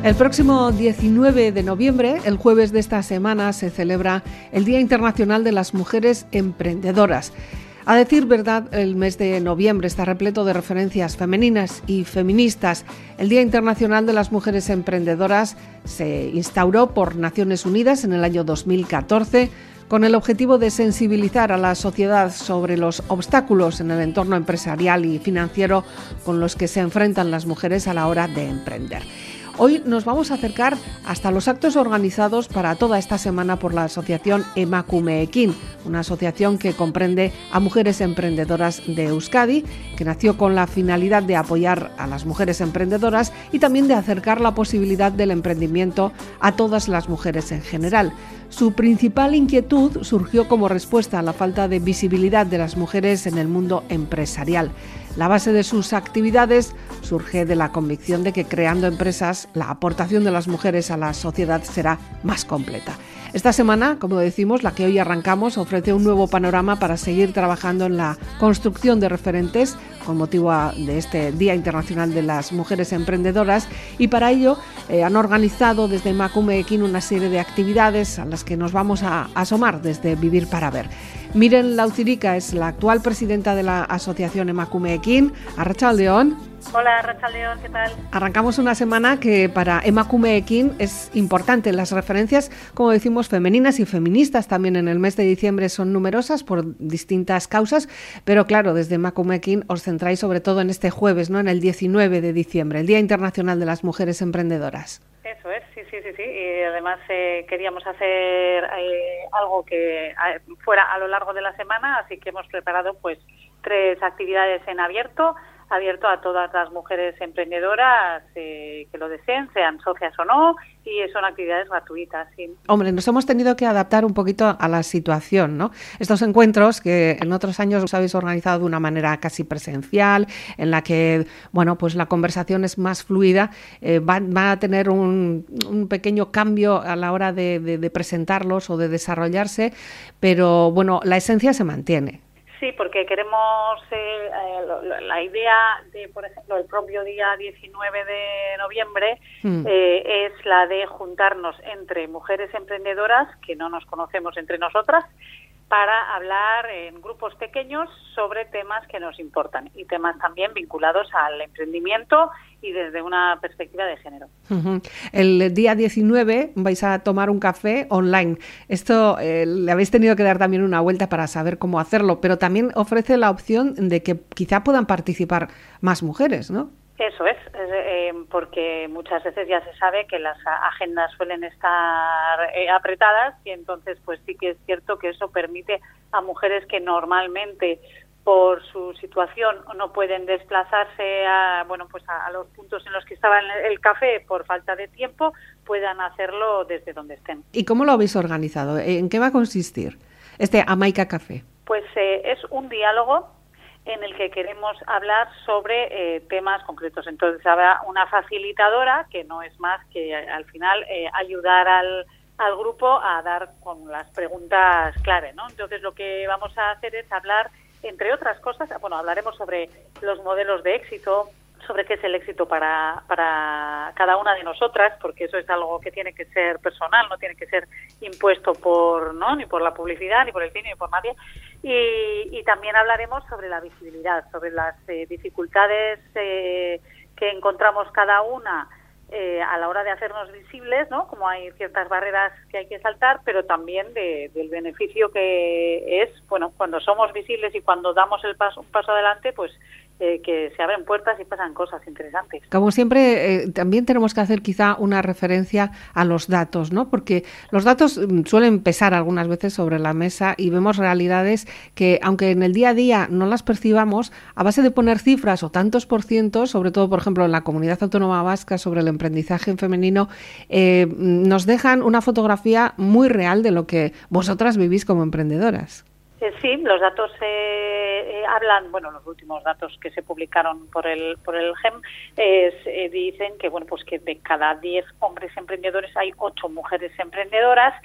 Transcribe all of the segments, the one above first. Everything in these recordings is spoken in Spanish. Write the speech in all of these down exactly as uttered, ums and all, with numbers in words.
El próximo diecinueve de noviembre, el jueves de esta semana, se celebra el Día Internacional de las Mujeres Emprendedoras. A decir verdad, el mes de noviembre está repleto de referencias femeninas y feministas. El Día Internacional de las Mujeres Emprendedoras se instauró por Naciones Unidas en el año dos mil catorce con el objetivo de sensibilizar a la sociedad sobre los obstáculos en el entorno empresarial y financiero con los que se enfrentan las mujeres a la hora de emprender. Hoy nos vamos a acercar hasta los actos organizados para toda esta semana por la asociación Emakumeekin, una asociación que comprende a mujeres emprendedoras de Euskadi, que nació con la finalidad de apoyar a las mujeres emprendedoras y también de acercar la posibilidad del emprendimiento a todas las mujeres en general. Su principal inquietud surgió como respuesta a la falta de visibilidad de las mujeres en el mundo empresarial. La base de sus actividades surge de la convicción de que creando empresas, la aportación de las mujeres a la sociedad será más completa. Esta semana, como decimos, la que hoy arrancamos, ofrece un nuevo panorama para seguir trabajando en la construcción de referentes con motivo de este Día Internacional de las Mujeres Emprendedoras, y para ello eh, han organizado desde Emakumeekin una serie de actividades a las que nos vamos a asomar desde Vivir para Ver. Miren Laucirica es la actual presidenta de la asociación Emakumeekin. Arratsaldeon. Hola, Arratsaldeon, ¿qué tal? Arrancamos una semana que para Emakumeekin es importante. Las referencias, como decimos, femeninas y feministas también en el mes de diciembre son numerosas por distintas causas, pero claro, desde Emakumeekin os centráis sobre todo en este jueves, ¿no? En el diecinueve de diciembre, el Día Internacional de las Mujeres Emprendedoras. Eso es, sí, sí, sí, sí. Y además eh, queríamos hacer eh, algo que eh, fuera a lo largo de la semana, así que hemos preparado pues tres actividades en abierto, abierto a todas las mujeres emprendedoras eh, que lo deseen, sean socias o no, y son actividades gratuitas. Sí. Hombre, nos hemos tenido que adaptar un poquito a la situación, ¿no? Estos encuentros que en otros años os habéis organizado de una manera casi presencial, en la que, bueno, pues la conversación es más fluida, eh, van, van a tener un, un pequeño cambio a la hora de, de, de presentarlos o de desarrollarse, pero bueno, la esencia se mantiene. Sí, porque queremos, eh, eh, la idea de, por ejemplo, el propio día diecinueve de noviembre mm. eh, es la de juntarnos entre mujeres emprendedoras que no nos conocemos entre nosotras para hablar en grupos pequeños sobre temas que nos importan y temas también vinculados al emprendimiento y desde una perspectiva de género. Uh-huh. El día diecinueve vais a tomar un café online. Esto eh, le habéis tenido que dar también una vuelta para saber cómo hacerlo, pero también ofrece la opción de que quizá puedan participar más mujeres, ¿no? Eso es, eh, porque muchas veces ya se sabe que las agendas suelen estar eh, apretadas y entonces pues sí que es cierto que eso permite a mujeres que normalmente por su situación no pueden desplazarse a, bueno, pues a, a los puntos en los que estaba el café por falta de tiempo, puedan hacerlo desde donde estén. ¿Y cómo lo habéis organizado? ¿En qué va a consistir este Amaika Café? Pues eh, es un diálogo en el que queremos hablar sobre eh, temas concretos. Entonces habrá una facilitadora que no es más que al final eh, ayudar al, al grupo a dar con las preguntas clave, ¿no? Entonces lo que vamos a hacer es hablar, entre otras cosas, bueno, hablaremos sobre los modelos de éxito, sobre qué es el éxito para, para cada una de nosotras, porque eso es algo que tiene que ser personal, no tiene que ser impuesto por, ¿no? Ni por la publicidad, ni por el cine, ni por nadie. Y, y también hablaremos sobre la visibilidad, sobre las eh, dificultades eh, que encontramos cada una eh, a la hora de hacernos visibles, ¿no? Como hay ciertas barreras que hay que saltar, pero también de, del beneficio que es, bueno, cuando somos visibles y cuando damos el paso, un paso adelante, pues Eh, que se abren puertas y pasan cosas interesantes. Como siempre, eh, también tenemos que hacer quizá una referencia a los datos, ¿no? Porque los datos suelen pesar algunas veces sobre la mesa y vemos realidades que, aunque en el día a día no las percibamos, a base de poner cifras o tantos por ciento, sobre todo, por ejemplo, en la Comunidad Autónoma Vasca sobre el emprendizaje femenino, eh, nos dejan una fotografía muy real de lo que vosotras vivís como emprendedoras. Eh, sí, los datos eh, eh, hablan, bueno, los últimos datos que se publicaron por el por el G E M eh, eh, dicen que, bueno, pues que de cada diez hombres emprendedores hay ocho mujeres emprendedoras,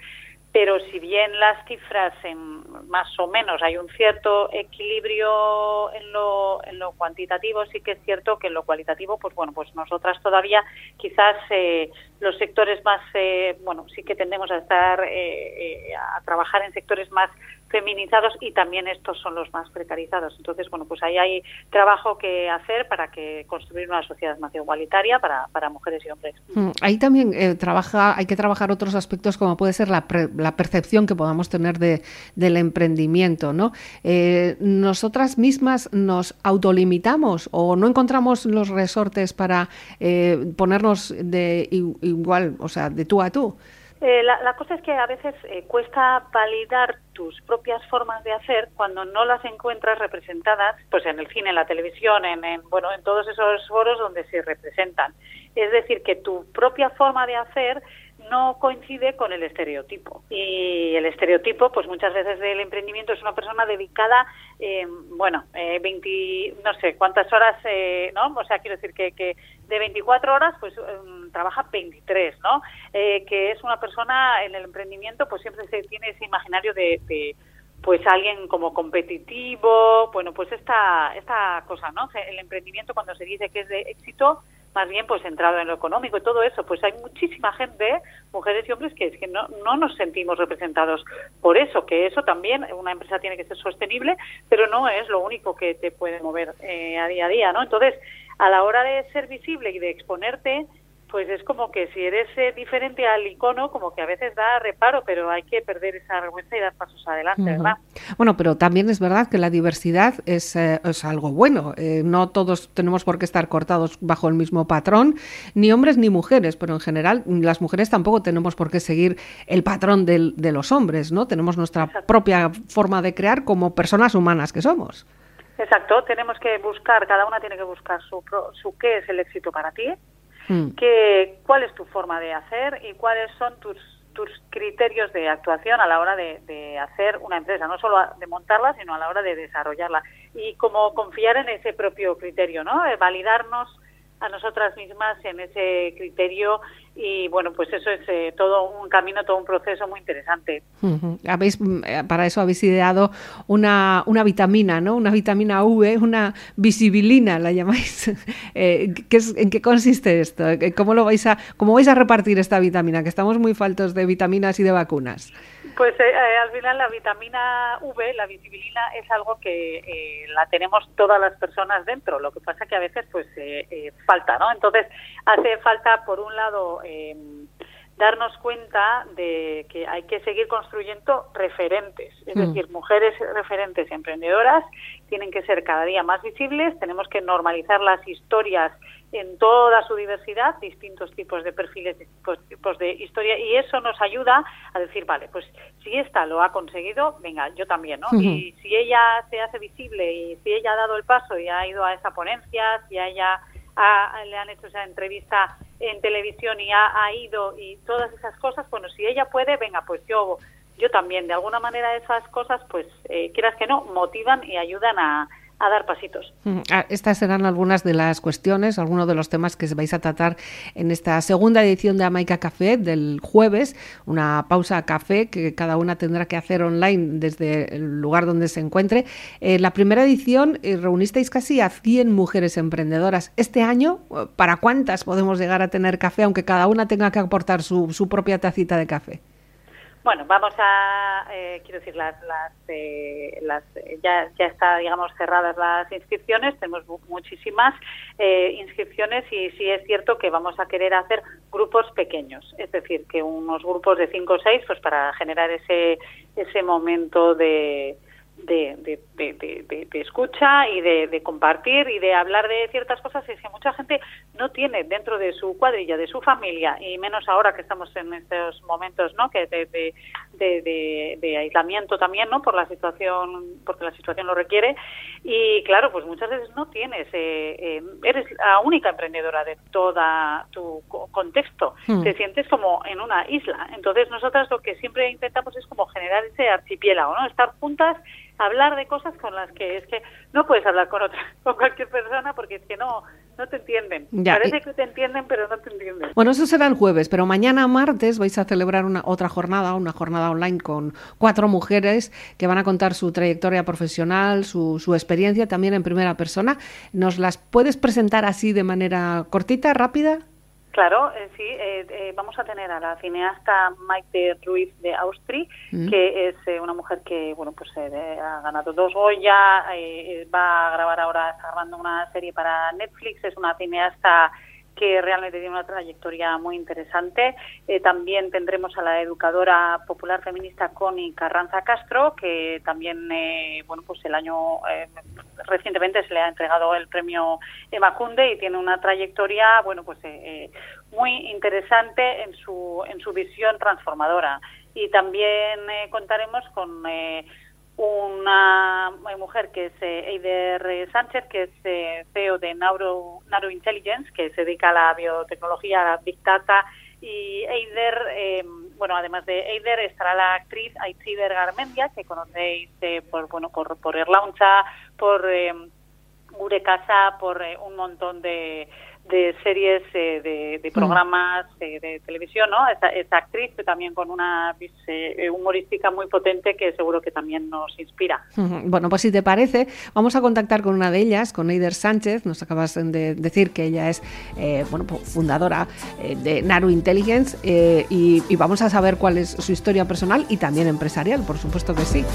pero si bien las cifras en más o menos hay un cierto equilibrio en lo, en lo cuantitativo, sí que es cierto que en lo cualitativo, pues bueno, pues nosotras todavía quizás eh, los sectores más, eh, bueno, sí que tendemos a estar, eh, eh, a trabajar en sectores más feminizados y también estos son los más precarizados. Entonces, bueno, pues ahí hay trabajo que hacer para que construir una sociedad más igualitaria para, para mujeres y hombres. Ahí también eh, trabaja, hay que trabajar otros aspectos como puede ser la, pre, la percepción que podamos tener de, del emprendimiento, ¿no? Eh, ¿Nosotras mismas nos autolimitamos o no encontramos los resortes para eh, ponernos de igual, o sea, de tú a tú? Eh, la, la cosa es que a veces eh, cuesta validar tus propias formas de hacer cuando no las encuentras representadas, pues en el cine, en la televisión, en, en bueno, en todos esos foros donde se representan. Es decir, que tu propia forma de hacer no coincide con el estereotipo. Y el estereotipo, pues muchas veces del emprendimiento es una persona dedicada, eh, bueno, eh, veinte, no sé cuántas horas, eh, ¿no? O sea, quiero decir que, que de veinticuatro horas, pues eh, trabaja veintitrés, ¿no? Eh, que es una persona en el emprendimiento, pues siempre se tiene ese imaginario de, de pues alguien como competitivo, bueno, pues esta esta cosa, ¿no? El emprendimiento cuando se dice que es de éxito, más bien pues centrado en lo económico y todo eso, pues hay muchísima gente, mujeres y hombres, que es que no, no nos sentimos representados por eso, que eso también, una empresa tiene que ser sostenible, pero no es lo único que te puede mover eh, a día a día, ¿no? Entonces, a la hora de ser visible y de exponerte, pues es como que si eres eh, diferente al icono, como que a veces da reparo, pero hay que perder esa vergüenza y dar pasos adelante, uh-huh. ¿verdad? Bueno, pero también es verdad que la diversidad es, eh, es algo bueno. Eh, no todos tenemos por qué estar cortados bajo el mismo patrón, ni hombres ni mujeres, pero en general las mujeres tampoco tenemos por qué seguir el patrón del, de los hombres, ¿no? Tenemos nuestra Exacto. propia forma de crear como personas humanas que somos. Exacto, tenemos que buscar, cada una tiene que buscar su, su qué es el éxito para ti, que cuál es tu forma de hacer y cuáles son tus tus criterios de actuación a la hora de, de hacer una empresa, no solo de montarla, sino a la hora de desarrollarla. Y como confiar en ese propio criterio, ¿no? De validarnos a nosotras mismas en ese criterio y bueno, pues eso es eh, todo un camino, todo un proceso muy interesante. Uh-huh. Habéis, para eso habéis ideado una, una vitamina, ¿no? Una vitamina V, una visibilina, la llamáis. Eh, ¿qué es, ¿En qué consiste esto? ¿Cómo lo vais a, cómo vais a repartir esta vitamina? Que estamos muy faltos de vitaminas y de vacunas. Pues eh, eh, al final la vitamina V, la visibilina, es algo que eh, la tenemos todas las personas dentro. Lo que pasa que a veces pues eh, eh, falta, ¿no? Entonces hace falta, por un lado, eh, darnos cuenta de que hay que seguir construyendo referentes. Es mm. decir, mujeres referentes emprendedoras tienen que ser cada día más visibles. Tenemos que normalizar las historias en toda su diversidad, distintos tipos de perfiles, distintos tipos de historia, y eso nos ayuda a decir, vale, pues si esta lo ha conseguido, venga, yo también, ¿no? Uh-huh. Y si ella se hace visible y si ella ha dado el paso y ha ido a esa ponencia, si a ella ha, le han hecho esa entrevista en televisión y ha, ha ido y todas esas cosas, bueno, si ella puede, venga, pues yo yo también. De alguna manera esas cosas, pues, eh, quieras que no, motivan y ayudan a a dar pasitos. Estas serán algunas de las cuestiones, algunos de los temas que vais a tratar en esta segunda edición de Amaica Café del jueves, una pausa café que cada una tendrá que hacer online desde el lugar donde se encuentre. En la primera edición eh, reunisteis casi a cien mujeres emprendedoras. Este año, ¿para cuántas podemos llegar a tener café, aunque cada una tenga que aportar su, su propia tacita de café? Bueno, vamos a, eh, quiero decir, las, las, eh, las ya, ya está, digamos, cerradas las inscripciones, tenemos muchísimas eh, inscripciones y sí es cierto que vamos a querer hacer grupos pequeños, es decir, que unos grupos de cinco o seis, pues para generar ese ese momento de De, de, de, de, de escucha y de, de compartir y de hablar de ciertas cosas, es que mucha gente no tiene dentro de su cuadrilla, de su familia, y menos ahora que estamos en estos momentos, ¿no? que de, de, de, de, de aislamiento también, ¿no? por la situación, porque la situación lo requiere, y claro, pues muchas veces no tienes, eh, eh, eres la única emprendedora de todo tu contexto, mm. te sientes como en una isla. Entonces nosotras lo que siempre intentamos es como generar ese archipiélago, ¿no? Estar juntas, hablar de cosas con las que es que no puedes hablar con otra, con cualquier persona, porque es que no no te entienden. Ya, Parece y... que te entienden, pero no te entienden. Bueno, eso será el jueves, pero mañana martes vais a celebrar una otra jornada, una jornada online con cuatro mujeres que van a contar su trayectoria profesional, su, su experiencia también en primera persona. ¿Nos las puedes presentar así de manera cortita, rápida? Claro, eh, sí, eh, eh, vamos a tener a la cineasta Maite Ruiz de Austri, mm. que es eh, una mujer que, bueno, pues eh, ha ganado dos Goya, eh, va a grabar ahora, está grabando una serie para Netflix, es una cineasta que realmente tiene una trayectoria muy interesante. Eh, también tendremos a la educadora popular feminista Connie Carranza Castro, que también, eh, bueno, pues el año eh, recientemente se le ha entregado el premio Emakunde y tiene una trayectoria, bueno, pues eh, muy interesante en su en su visión transformadora. Y también eh, contaremos con eh, una mujer que es eh, Eider Sánchez, que es eh, C E O de Nauro, Nauro Intelligence, que se dedica a la biotecnología, a la Big Data. Y Eider, eh, bueno, además de Eider, estará la actriz Aitziber Garmendia, que conocéis eh, por, bueno, por, por Erlauntza, por eh, Gure Casa, por eh, un montón de... de series, eh, de, de programas eh, de televisión, ¿no? Esta, esta actriz también con una eh, humorística muy potente que seguro que también nos inspira. Bueno, pues si te parece, vamos a contactar con una de ellas, con Eider Sánchez. Nos acabas de decir que ella es eh, bueno, fundadora eh, de Nauro Intelligence eh, y, y vamos a saber cuál es su historia personal y también empresarial, por supuesto que sí.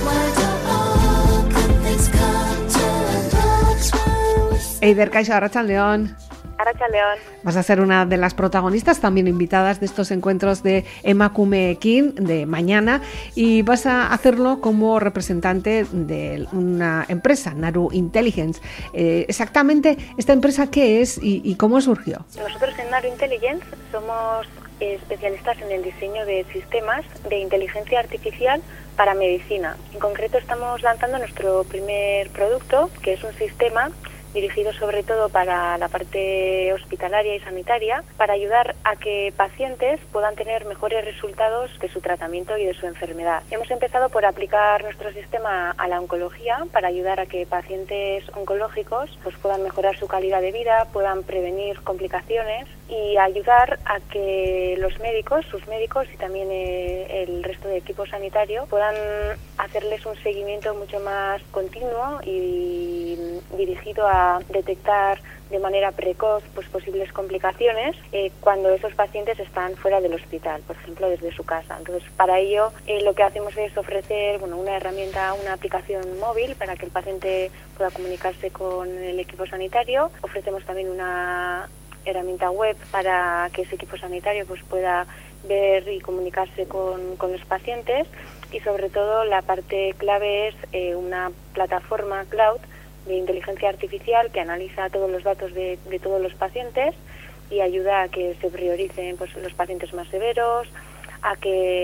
Eider, Kaixo, Arratsaldeon. Arratsaldeon. Vas a ser una de las protagonistas, también invitadas de estos encuentros de Emakumeekin de mañana, y vas a hacerlo como representante de una empresa, Nauro Intelligence. Eh, exactamente, ¿esta empresa qué es y, y cómo surgió? Nosotros en Nauro Intelligence somos especialistas en el diseño de sistemas de inteligencia artificial para medicina. En concreto estamos lanzando nuestro primer producto, que es un sistema dirigido sobre todo para la parte hospitalaria y sanitaria, para ayudar a que pacientes puedan tener mejores resultados de su tratamiento y de su enfermedad. Hemos empezado por aplicar nuestro sistema a la oncología para ayudar a que pacientes oncológicos pues, puedan mejorar su calidad de vida, puedan prevenir complicaciones y ayudar a que los médicos, sus médicos y también eh, el resto del equipo sanitario puedan hacerles un seguimiento mucho más continuo y dirigido a detectar de manera precoz pues, posibles complicaciones eh, cuando esos pacientes están fuera del hospital, por ejemplo desde su casa. Entonces, para ello eh, lo que hacemos es ofrecer bueno, una herramienta, una aplicación móvil para que el paciente pueda comunicarse con el equipo sanitario. Ofrecemos también una herramienta web para que ese equipo sanitario pues, pueda ver y comunicarse con, con los pacientes, y sobre todo la parte clave es eh, una plataforma cloud de inteligencia artificial que analiza todos los datos de, de todos los pacientes y ayuda a que se prioricen pues, los pacientes más severos, a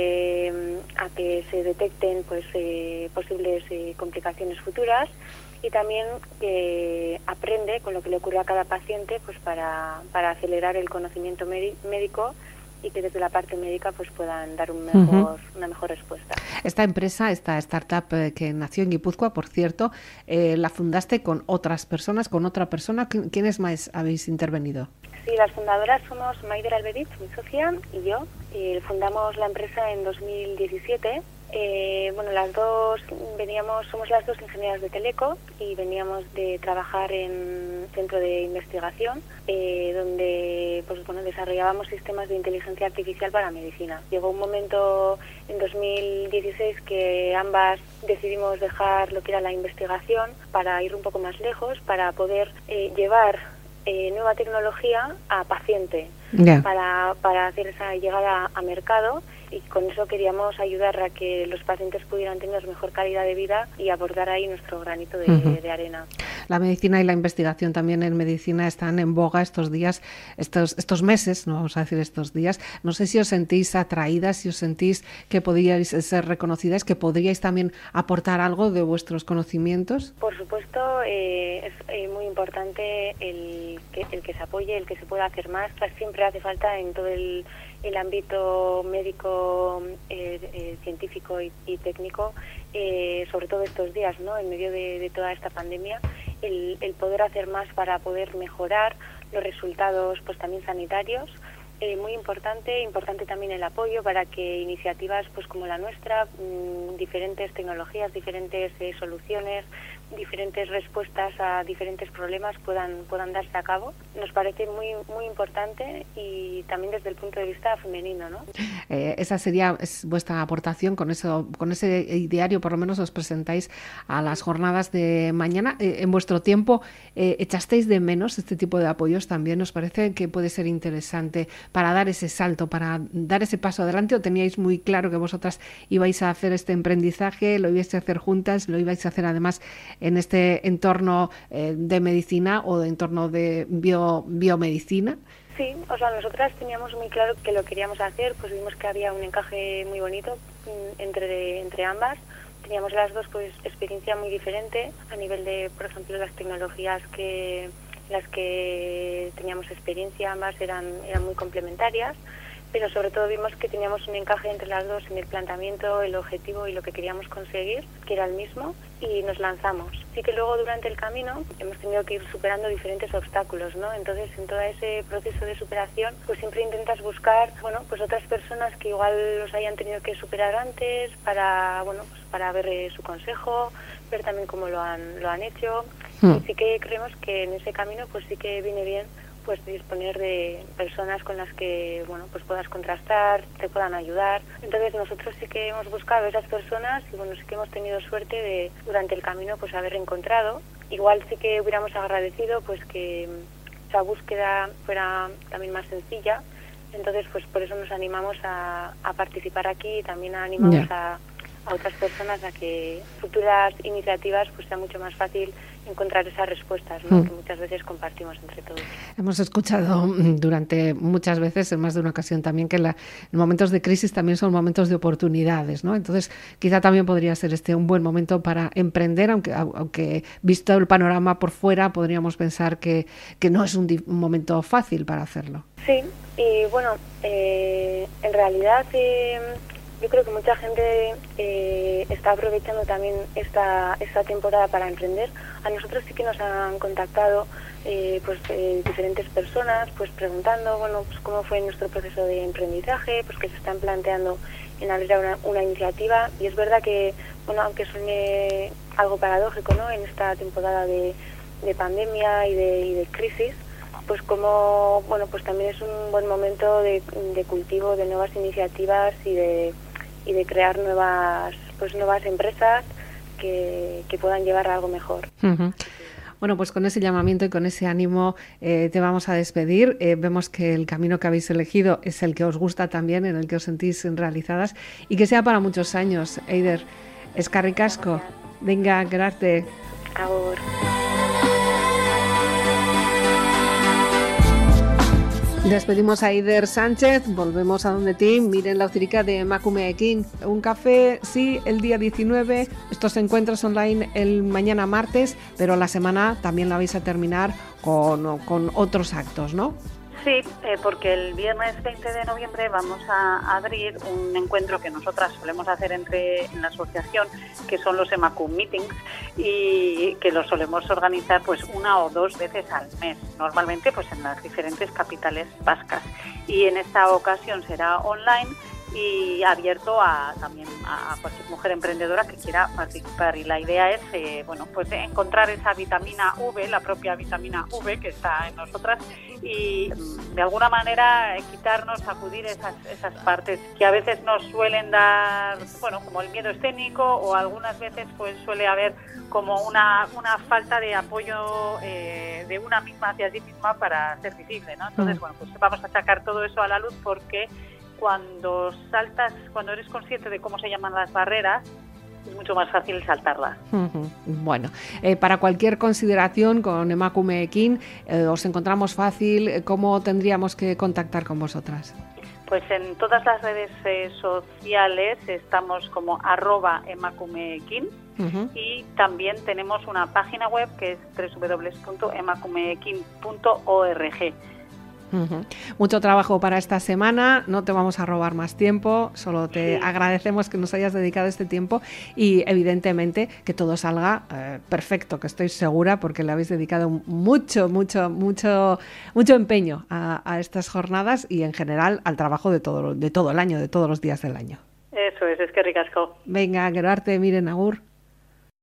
que a que se detecten pues eh, posibles eh, complicaciones futuras, y también que aprende con lo que le ocurre a cada paciente pues para, para acelerar el conocimiento médico y que desde la parte médica pues puedan dar un mejor, uh-huh. una mejor respuesta. Esta empresa, esta startup eh, que nació en Guipúzcoa, por cierto, eh, la fundaste con otras personas, con otra persona. ¿Quiénes más habéis intervenido? Sí, las fundadoras somos Maider Alberiz, mi socia, y yo. Y fundamos la empresa en dos mil diecisiete. Eh, bueno, las dos veníamos, somos las dos ingenieras de Teleco y veníamos de trabajar en centro de investigación eh, donde pues bueno desarrollábamos sistemas de inteligencia artificial para medicina. Llegó un momento en dos mil dieciséis que ambas decidimos dejar lo que era la investigación para ir un poco más lejos, para poder eh, llevar eh, nueva tecnología a paciente, yeah. para, para hacer esa llegada a mercado. Y con eso queríamos ayudar a que los pacientes pudieran tener mejor calidad de vida y aportar ahí nuestro granito de, uh-huh. de arena. La medicina y la investigación también en medicina están en boga estos días, estos estos meses, no vamos a decir estos días. No sé si os sentís atraídas, si os sentís que podríais ser reconocidas, que podríais también aportar algo de vuestros conocimientos. Por supuesto, eh, es eh, muy importante el que, el que se apoye, el que se pueda hacer más. Siempre hace falta en todo el el ámbito médico, eh, eh, científico y, y técnico, eh, sobre todo estos días, ¿no? En medio de, de toda esta pandemia, el, el poder hacer más para poder mejorar los resultados pues también sanitarios. Eh, muy importante, importante también el apoyo para que iniciativas pues como la nuestra, mmm, diferentes tecnologías, diferentes eh, soluciones, diferentes respuestas a diferentes problemas puedan puedan darse a cabo. Nos parece muy muy importante y también desde el punto de vista femenino, ¿no? Eh, esa sería es vuestra aportación con eso, con ese ideario, por lo menos os presentáis a las jornadas de mañana. Eh, en vuestro tiempo, eh, ¿echasteis de menos este tipo de apoyos también? ¿Os parece que puede ser interesante para dar ese salto, para dar ese paso adelante, o teníais muy claro que vosotras ibais a hacer este emprendizaje, lo ibais a hacer juntas, lo ibais a hacer además en este entorno eh, de medicina o de entorno de bio, biomedicina? Sí, o sea, nosotras teníamos muy claro que lo queríamos hacer, pues vimos que había un encaje muy bonito entre, entre ambas. Teníamos las dos pues experiencia muy diferente a nivel de, por ejemplo, las tecnologías que las que teníamos experiencia, ambas eran, eran muy complementarias, pero sobre todo vimos que teníamos un encaje entre las dos en el planteamiento, el objetivo y lo que queríamos conseguir, que era el mismo, y nos lanzamos. Sí que luego durante el camino hemos tenido que ir superando diferentes obstáculos, ¿no? Entonces en todo ese proceso de superación pues siempre intentas buscar, bueno, pues otras personas que igual los hayan tenido que superar antes para, bueno, pues para ver eh, su consejo, ver también cómo lo han, lo han hecho. Mm. Y sí que creemos que en ese camino pues sí que viene bien pues disponer de personas con las que, bueno, pues puedas contrastar, te puedan ayudar. Entonces nosotros sí que hemos buscado esas personas y bueno, sí que hemos tenido suerte de durante el camino pues haber encontrado. Igual sí que hubiéramos agradecido pues que esa búsqueda fuera también más sencilla. Entonces pues por eso nos animamos a, a participar aquí y también animamos yeah. a a otras personas a que futuras iniciativas pues sea mucho más fácil encontrar esas respuestas, ¿no? Mm. que muchas veces compartimos entre todos. Hemos escuchado durante muchas veces, en más de una ocasión también, que la, en momentos de crisis también son momentos de oportunidades, ¿no? Entonces quizá también podría ser este un buen momento para emprender, aunque aunque visto el panorama por fuera podríamos pensar que, que no es un, di- un momento fácil para hacerlo. Sí, y bueno, eh, en realidad eh, yo creo que mucha gente eh, está aprovechando también esta esta temporada para emprender. A nosotros sí que nos han contactado eh, pues eh, diferentes personas, pues preguntando, bueno, pues cómo fue nuestro proceso de emprendizaje, pues que se están planteando en abrir una, una iniciativa. Y es verdad que, bueno, aunque suene algo paradójico, ¿no? En esta temporada de, de pandemia y de, y de crisis, pues como, bueno, pues también es un buen momento de, de cultivo de nuevas iniciativas y de y de crear nuevas pues nuevas empresas que, que puedan llevar a algo mejor. Uh-huh. Bueno, pues con ese llamamiento y con ese ánimo eh, te vamos a despedir. Eh, vemos que el camino que habéis elegido es el que os gusta también, en el que os sentís realizadas y que sea para muchos años. Eider, eskerrik asko. Venga, gracias. Agur. Despedimos a Eider Sánchez, volvemos a donde ti, miren la Ucirica de Emakumeekin. Un café, sí, el día diecinueve, estos encuentros online el mañana martes, pero la semana también la vais a terminar con, con otros actos, ¿no? Sí, eh, porque el viernes veinte de noviembre vamos a abrir un encuentro que nosotras solemos hacer entre en la asociación, que son los Emakum Meetings, y que los solemos organizar pues una o dos veces al mes, normalmente pues en las diferentes capitales vascas. Y en esta ocasión será online y abierto a también a cualquier mujer emprendedora que quiera participar, y la idea es eh, bueno pues encontrar esa vitamina V, la propia vitamina V que está en nosotras, y de alguna manera quitarnos, sacudir esas esas partes que a veces nos suelen dar, bueno, como el miedo escénico, o algunas veces pues suele haber como una una falta de apoyo eh, de una misma hacia sí misma para ser visible, ¿no? Entonces, bueno, pues vamos a sacar todo eso a la luz, porque cuando saltas, cuando eres consciente de cómo se llaman las barreras, es mucho más fácil saltarlas. Uh-huh. Bueno, eh, para cualquier consideración con Emakumeekin, eh, os encontramos fácil. ¿Cómo tendríamos que contactar con vosotras? Pues en todas las redes eh, sociales estamos como arroba Emakumeekin, uh-huh. y también tenemos una página web que es doble u doble u doble u punto emakumeekin punto org. Uh-huh. Mucho trabajo para esta semana, no te vamos a robar más tiempo, solo te sí. agradecemos que nos hayas dedicado este tiempo y evidentemente que todo salga eh, perfecto, que estoy segura porque le habéis dedicado mucho, mucho, mucho, mucho empeño a, a estas jornadas y en general al trabajo de todo, de todo el año, de todos los días del año. Eso es, es que ricasco. Venga, gero arte, miren, agur.